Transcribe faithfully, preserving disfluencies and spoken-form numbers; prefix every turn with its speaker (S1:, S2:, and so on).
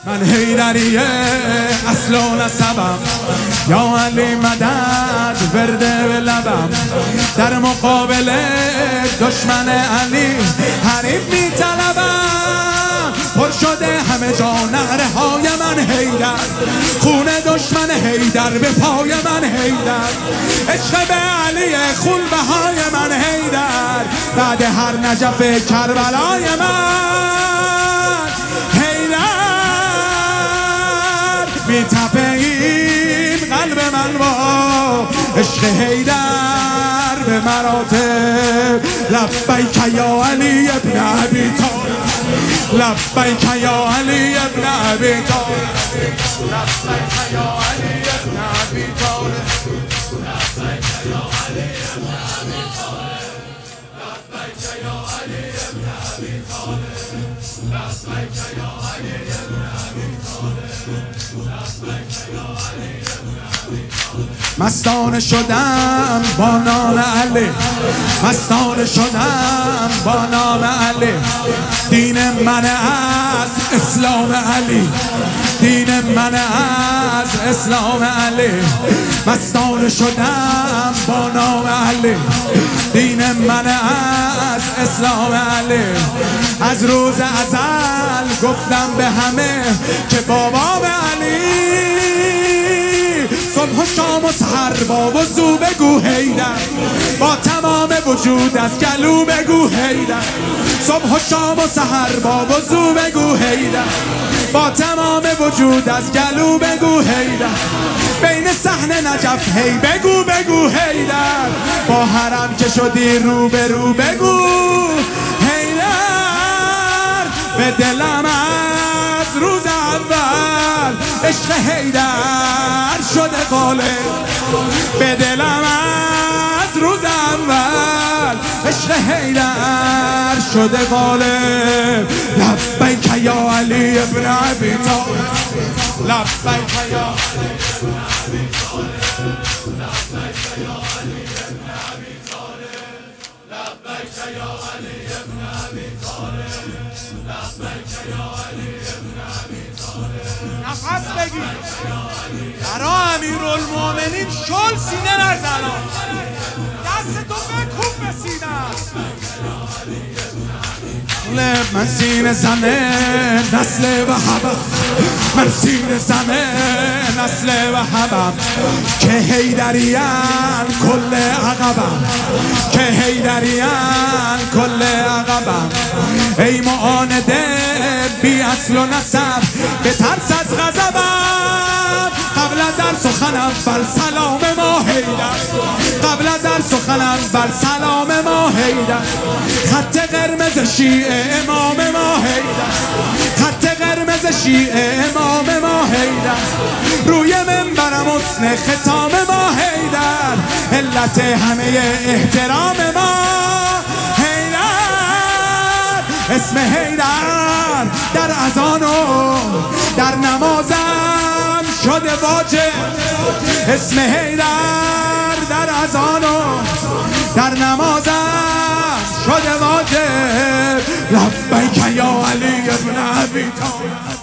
S1: من حیدریه اصل و نسبم، یا علی مدد ورده به لبم. در مقابل دشمن علی حریف می طلبم. پر شده همه جا نهره های من حیدر، خون دشمن حیدر به پای من حیدر. عشق به علی خون بهای من حیدر، بعد هر نجف کربلای من حیدر. می تپه این قلب من با عشق حیدر به مراتب. لبیک یا علی ابن ابی طالب، لبیک یا علی ابن ابی طالب، لبیک یا علی ابن ابی طالب، لبیک یا علی ابن ابی طالب، لبیک یا علی ابن ابی طالب، لبیک یا علی ابن ابی طالب، لبیک یا علی ابن ابی طالب. مستانه شدم با نام علی، مستانه شدم با نام علی. دین من از اسلام علی، دین من از اسلام علی. مستانه شدم با نام علی، دین من از اسلام علی. از روز ازل گفتم به همه که بابام علی. صبح و شام و سحر با وضو بگو حیدر، با تمام وجود از گلو بگو حیدر. صبح و شام و سحر با وضو بگو حیدر، با تمام وجود از گلو بگو حیدر. بین صحن نجف هی بگو بگو حیدر، با حرم که شدی رو به رو بگو حیدر. به دلم از روز اول عشق حیدر شده غالب، به دلم از روز اول عشق حیدر شده غالب. لبیک یا علی ابن ابی طالب، لبیک یا علی ابن ابی طالب، لبیک یا علی ابن ابی طالب، لبیک یا علی ابن ابی طالب، لبیک یا علی ابن ابی طالب. نفس بگیر برا امیرالمومنین، شل سینه نزنا، دست تو بکوب به سینه. من سینه زنه نسل وهبم، من سینه زنه نسل وهبم. که حیدریان کل عقبم، که حیدریان کل عقبم. ای معانده بی اصل و نسب، به ترس از غضبم. قبل از هر سخنم بر سلام ما حیدر، قبل از هر سخنم بر سلام ما حیدر. خط قرمز شیعه امام ما حیدر، خط قرمز شیعه امام ما حیدر. روی منبرم حسن ختام ما حیدر، علت همه احترام ما حیدر. اسم حیدر در اذان و در نمازم شده واجب، اسم حیدر در اذان و در نمازم شده واجب. لبیک یا علی ابن ابی طالب.